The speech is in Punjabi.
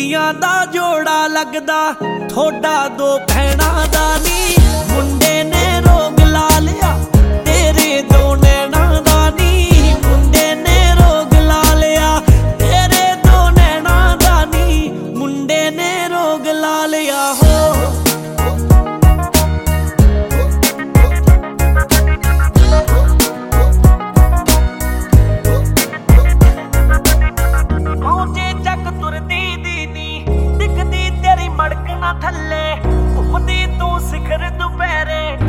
ਕੁੜੀਆਂ ਦਾ ਜੋੜਾ ਲੱਗਦਾ, ਥੋੜਾ ਦੋ ਭੈਣਾਂ ਦਾ ਨੀ। ਮੁੰਡੇ ਨੇ ਰੋਗ ਲਾ ਲਿਆ ਤੇਰੇ ਦੋ ਨੈਣਾਂ ਦਾ ਨੀ। ਮੁੰਡੇ ਨੇ ਰੋਗ ਲਾ ਲਿਆ ਤੇਰੇ ਦੋ ਨੈਣਾਂ ਦਾ ਨੀ। ਮੁੰਡੇ ਨੇ ਰੋਗ ਲਾ ਲਿਆ ਹੋ। ਦਿਖਦੀ ਤੇਰੀ ਮੜਕ ਨਾ ਥੱਲੇ, ਘੁੰਮਦੀ ਤੂੰ ਸਿਖਰ ਦੁਪਹਿਰੇ।